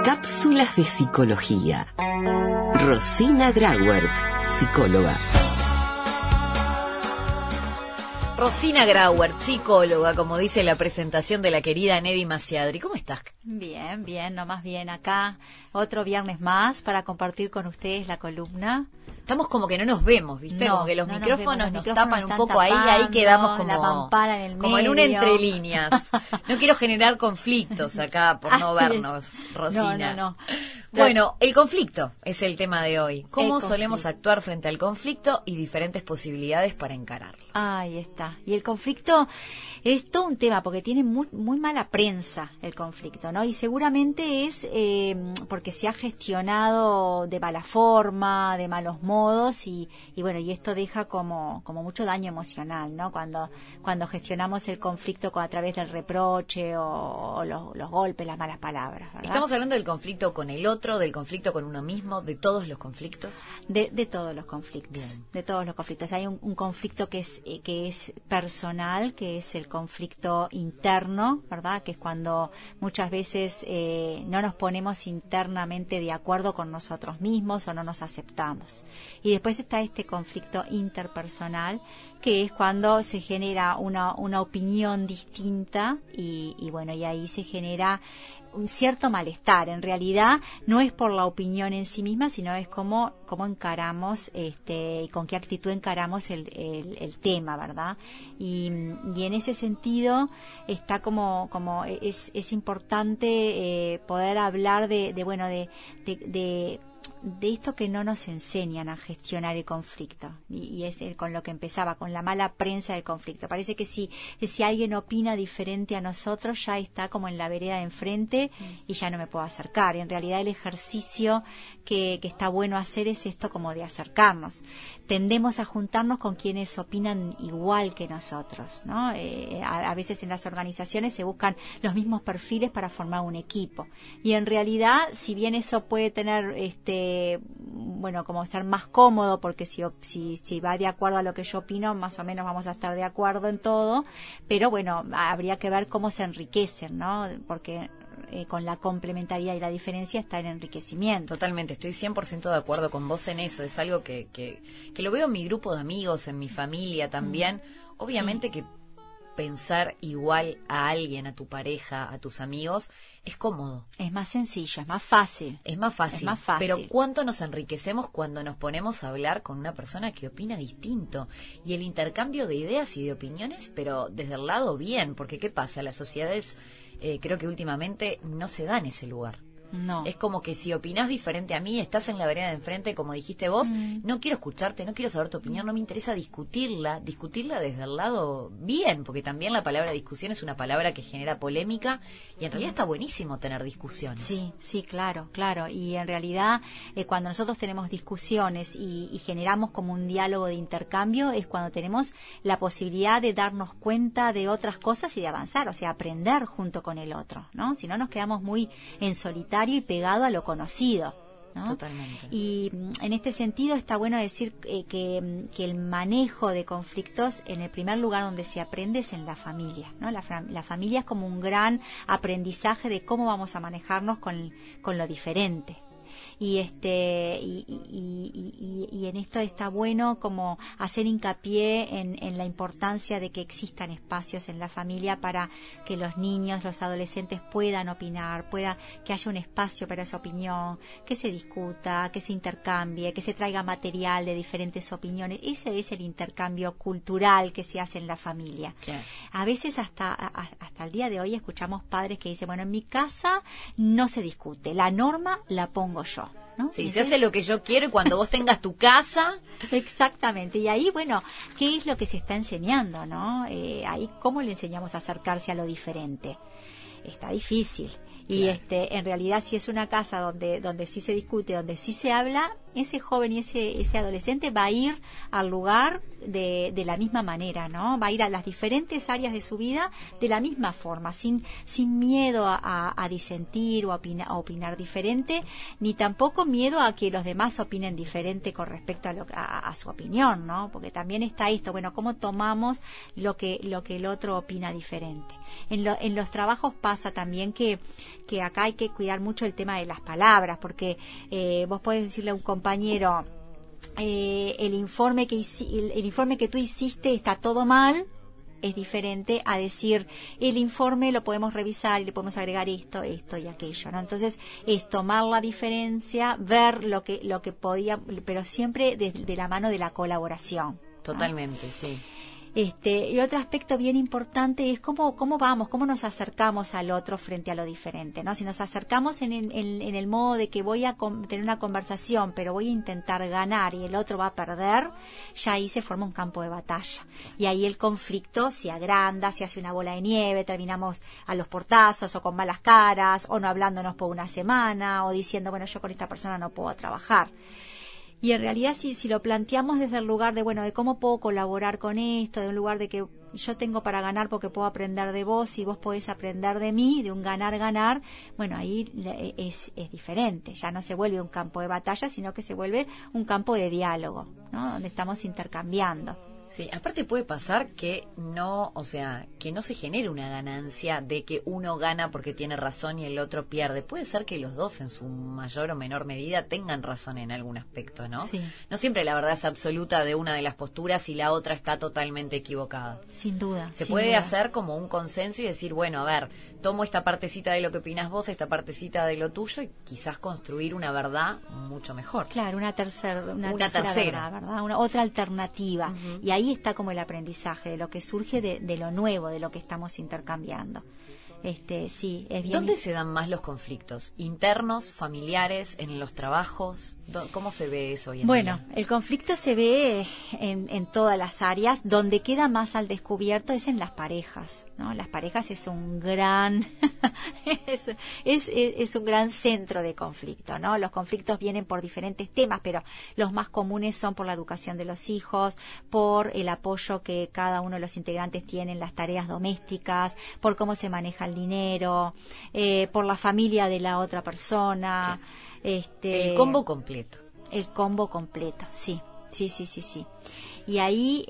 Cápsulas de psicología. Rosina Grauert, psicóloga. Rosina Grauert, psicóloga, como dice la presentación de la querida Nedi Masiadri. ¿Cómo estás? Bien, no más bien acá. Otro viernes más para compartir con ustedes la columna. Estamos como que no nos vemos, ¿viste? No, como que los no micrófonos nos micrófonos tapan un están poco tapando, ahí quedamos como, la mampara en el como en un medio. entre líneas. No quiero generar conflictos acá por no vernos, Rosina. No. Bueno, el conflicto es el tema de hoy. ¿Cómo solemos conflicto. actuar frente al conflicto y diferentes posibilidades para encararlo? Ahí está. Y el conflicto es todo un tema porque tiene muy mala prensa el conflicto, ¿no? Y seguramente es porque se ha gestionado de mala forma, de malos modos y bueno, y esto deja como mucho daño emocional, ¿no? Cuando gestionamos el conflicto a través del reproche o los golpes, las malas palabras, ¿verdad? ¿Estamos hablando del conflicto con el otro, del conflicto con uno mismo, de todos los conflictos? De todos los conflictos. Bien. De todos los conflictos. Hay un conflicto que es personal, que es el conflicto interno, ¿verdad? Que es cuando muchas veces no nos ponemos internamente de acuerdo con nosotros mismos o no nos aceptamos. Y después está este conflicto interpersonal, que es cuando se genera una opinión distinta y bueno, y ahí se genera un cierto malestar. En realidad no es por la opinión en sí misma, sino es cómo encaramos, y con qué actitud encaramos el tema, ¿verdad? Y en ese sentido está como es importante poder hablar de esto que no nos enseñan a gestionar el conflicto y es con lo que empezaba, con la mala prensa del conflicto. Parece que si alguien opina diferente a nosotros ya está como en la vereda de enfrente y ya no me puedo acercar. Y en realidad el ejercicio que está bueno hacer es esto, como de acercarnos. Tendemos a juntarnos con quienes opinan igual que nosotros, ¿no? A veces en las organizaciones se buscan los mismos perfiles para formar un equipo y en realidad, si bien eso puede tener como ser más cómodo, porque si va de acuerdo a lo que yo opino, más o menos vamos a estar de acuerdo en todo, pero bueno, habría que ver cómo se enriquecen, ¿no? Porque con la complementariedad y la diferencia está el enriquecimiento. Totalmente, estoy 100% de acuerdo con vos en eso. Es algo que lo veo en mi grupo de amigos, en mi familia también. Obviamente que pensar igual a alguien, a tu pareja, a tus amigos, es cómodo. Es más sencillo, es más fácil. Es más fácil. Pero ¿cuánto nos enriquecemos cuando nos ponemos a hablar con una persona que opina distinto? Y el intercambio de ideas y de opiniones, pero desde el lado bien, porque ¿qué pasa? Las sociedades creo que últimamente no se dan ese lugar. No. Es como que si opinás diferente a mí, estás en la vereda de enfrente, como dijiste vos, no quiero escucharte, no quiero saber tu opinión, no me interesa discutirla desde el lado bien, porque también la palabra discusión es una palabra que genera polémica y en realidad está buenísimo tener discusiones. Sí, claro. Y en realidad cuando nosotros tenemos discusiones y generamos como un diálogo de intercambio, es cuando tenemos la posibilidad de darnos cuenta de otras cosas y de avanzar, o sea, aprender junto con el otro, ¿no? Si no, nos quedamos muy en solitario y pegado a lo conocido, ¿no? Totalmente. Y en este sentido está bueno decir que el manejo de conflictos, en el primer lugar donde se aprende es en la familia, ¿no? La familia es como un gran aprendizaje de cómo vamos a manejarnos con lo diferente. Y en esto está bueno como hacer hincapié en la importancia de que existan espacios en la familia para que los niños, los adolescentes puedan opinar, que haya un espacio para esa opinión, que se discuta, que se intercambie, que se traiga material de diferentes opiniones. Ese es el intercambio cultural que se hace en la familia. Claro. A veces hasta el día de hoy escuchamos padres que dicen, bueno, en mi casa no se discute, la norma la pongo yo, ¿no? Sí, se hace lo que yo quiero y cuando vos tengas tu casa. Exactamente, y ahí, bueno, ¿qué es lo que se está enseñando, no? Ahí, ¿cómo le enseñamos a acercarse a lo diferente? Está difícil. Y claro. En realidad, si es una casa donde sí se discute, donde sí se habla, ese joven y ese adolescente va a ir al lugar de la misma manera, ¿no? Va a ir a las diferentes áreas de su vida de la misma forma, sin miedo a disentir o a opinar diferente, ni tampoco miedo a que los demás opinen diferente con respecto a su opinión, ¿no? Porque también está esto, bueno, cómo tomamos lo que el otro opina diferente. En los trabajos pasa también que que acá hay que cuidar mucho el tema de las palabras, porque vos podés decirle a un compañero, el informe que tú hiciste está todo mal, es diferente a decir el informe lo podemos revisar y le podemos agregar esto y aquello, ¿no? Entonces es tomar la diferencia, ver lo que podía, pero siempre de la mano de la colaboración, ¿no? Totalmente, sí. Y otro aspecto bien importante es cómo nos acercamos al otro frente a lo diferente, ¿no? Si nos acercamos en el modo de que voy a tener una conversación, pero voy a intentar ganar y el otro va a perder, ya ahí se forma un campo de batalla. Y ahí el conflicto se agranda, se hace una bola de nieve, terminamos a los portazos o con malas caras, o no hablándonos por una semana, o diciendo, bueno, yo con esta persona no puedo trabajar. Y en realidad si lo planteamos desde el lugar de, bueno, de cómo puedo colaborar con esto, de un lugar de que yo tengo para ganar porque puedo aprender de vos y vos podés aprender de mí, de un ganar-ganar, bueno, ahí es diferente. Ya no se vuelve un campo de batalla, sino que se vuelve un campo de diálogo, ¿no? Donde estamos intercambiando. Sí, aparte puede pasar que no se genere una ganancia de que uno gana porque tiene razón y el otro pierde. Puede ser que los dos en su mayor o menor medida tengan razón en algún aspecto, ¿no? Sí. No siempre la verdad es absoluta de una de las posturas y la otra está totalmente equivocada. Sin duda. Se puede hacer como un consenso y decir, bueno, a ver, tomo esta partecita de lo que opinas vos, esta partecita de lo tuyo y quizás construir una verdad mucho mejor. Claro, una tercera verdad, otra alternativa. Uh-huh. Y ahí está como el aprendizaje de lo que surge de lo nuevo, de lo que estamos intercambiando. Sí, es bien. ¿Dónde se dan más los conflictos? ¿Internos, familiares, en los trabajos? ¿Cómo se ve eso hoy en día? Bueno, el conflicto se ve en todas las áreas. Donde queda más al descubierto es en las parejas, ¿no? Las parejas es un gran es un gran centro de conflicto, ¿no? Los conflictos vienen por diferentes temas, pero los más comunes son por la educación de los hijos, por el apoyo que cada uno de los integrantes tiene en las tareas domésticas, por cómo se maneja el dinero, por la familia de la otra persona. Sí. El combo completo. El combo completo, sí. Y ahí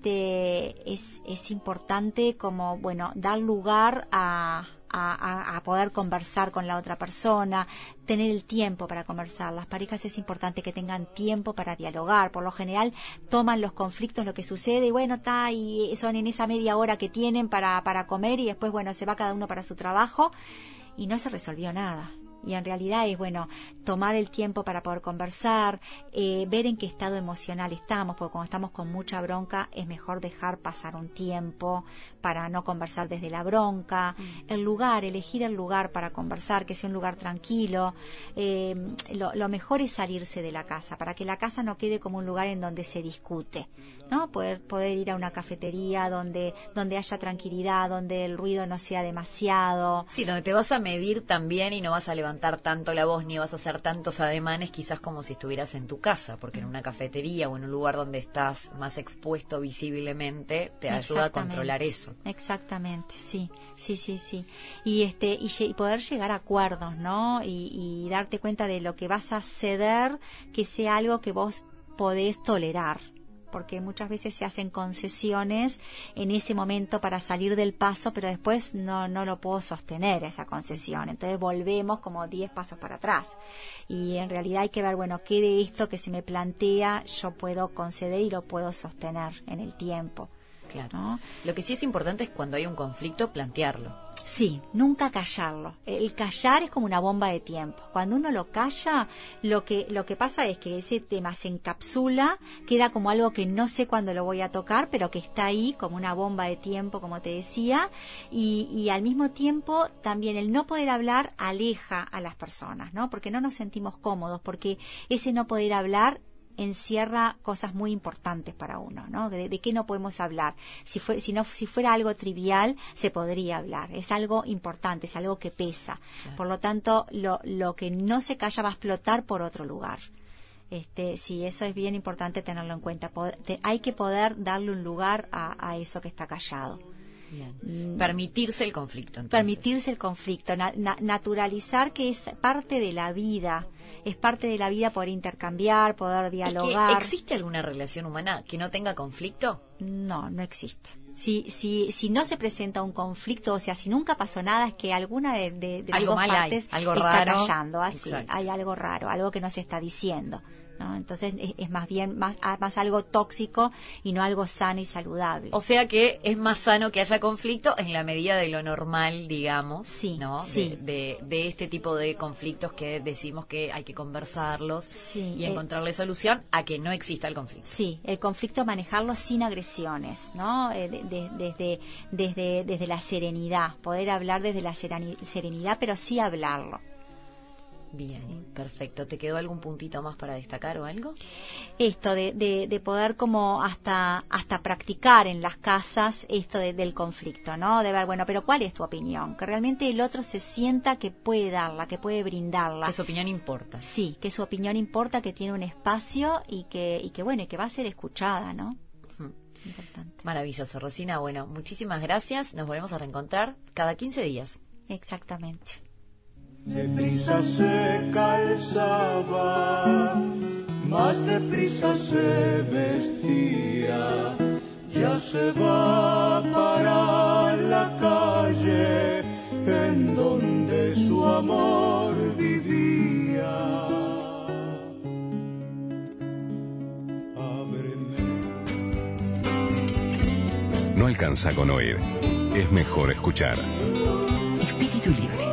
es importante como, bueno, dar lugar a poder conversar con la otra persona, tener el tiempo para conversar. Las parejas es importante que tengan tiempo para dialogar. Por lo general toman los conflictos, lo que sucede, y bueno, y son en esa media hora que tienen para comer y después, bueno, se va cada uno para su trabajo y no se resolvió nada. Y en realidad es, bueno, tomar el tiempo para poder conversar, ver en qué estado emocional estamos, porque cuando estamos con mucha bronca es mejor dejar pasar un tiempo para no conversar desde la bronca. Elegir el lugar para conversar, que sea un lugar tranquilo. Lo mejor es salirse de la casa, para que la casa no quede como un lugar en donde se discute, ¿no? Poder ir a una cafetería donde haya tranquilidad, donde el ruido no sea demasiado. Sí, donde te vas a medir también y no vas a levantar tanto la voz ni vas a hacer tantos ademanes, quizás como si estuvieras en tu casa, porque en una cafetería o en un lugar donde estás más expuesto visiblemente te ayuda a controlar eso. Exactamente, sí. Y poder llegar a acuerdos, ¿no? Y darte cuenta de lo que vas a ceder, que sea algo que vos podés tolerar. Porque muchas veces se hacen concesiones en ese momento para salir del paso, pero después no lo puedo sostener esa concesión. Entonces volvemos como 10 pasos para atrás. Y en realidad hay que ver, bueno, qué de esto que se me plantea yo puedo conceder y lo puedo sostener en el tiempo. Claro. ¿No? Lo que sí es importante es cuando hay un conflicto plantearlo. Sí, nunca callarlo. El callar es como una bomba de tiempo. Cuando uno lo calla, lo que pasa es que ese tema se encapsula, queda como algo que no sé cuándo lo voy a tocar, pero que está ahí como una bomba de tiempo, como te decía, y al mismo tiempo también el no poder hablar aleja a las personas, ¿no? Porque no nos sentimos cómodos, porque ese no poder hablar encierra cosas muy importantes para uno, ¿no? ¿De qué no podemos hablar? Si fuera algo trivial, se podría hablar. Es algo importante, es algo que pesa. Claro. Por lo tanto, lo que no se calla va a explotar por otro lugar. Sí, eso es bien importante tenerlo en cuenta. Hay que poder darle un lugar a eso que está callado. Bien. Permitirse el conflicto, entonces. Permitirse el conflicto, naturalizar que es parte de la vida. Es parte de la vida poder intercambiar, poder dialogar. ¿Es que existe alguna relación humana que no tenga conflicto? No existe. Si no se presenta un conflicto, o sea, si nunca pasó nada, es que alguna de las dos partes algo está raro. callando, así, Exacto. hay algo raro, algo que no se está diciendo, ¿no? Entonces es más bien más algo tóxico y no algo sano y saludable. O sea que es más sano que haya conflicto en la medida de lo normal, digamos, Sí, ¿no? sí. De este tipo de conflictos que decimos que hay que conversarlos Sí, y encontrarle solución a que no exista el conflicto. Sí, el conflicto manejarlo sin agresiones, ¿no? Desde la serenidad, poder hablar desde la serenidad, pero sí hablarlo. Bien, perfecto. ¿Te quedó algún puntito más para destacar o algo? Esto de poder como hasta practicar en las casas esto del conflicto, ¿no? De ver, bueno, pero ¿cuál es tu opinión? Que realmente el otro se sienta que puede darla, que puede brindarla. Que su opinión importa. Sí, que su opinión importa, que tiene un espacio y que bueno, y que va a ser escuchada, ¿no? Importante. Maravilloso, Rosina. Bueno, muchísimas gracias. Nos volvemos a reencontrar cada 15 días. Exactamente. Deprisa se calzaba, más deprisa se vestía, ya se va para la calle en donde su amor vivía. Ábreme. No alcanza con oír, es mejor escuchar. Espíritu libre.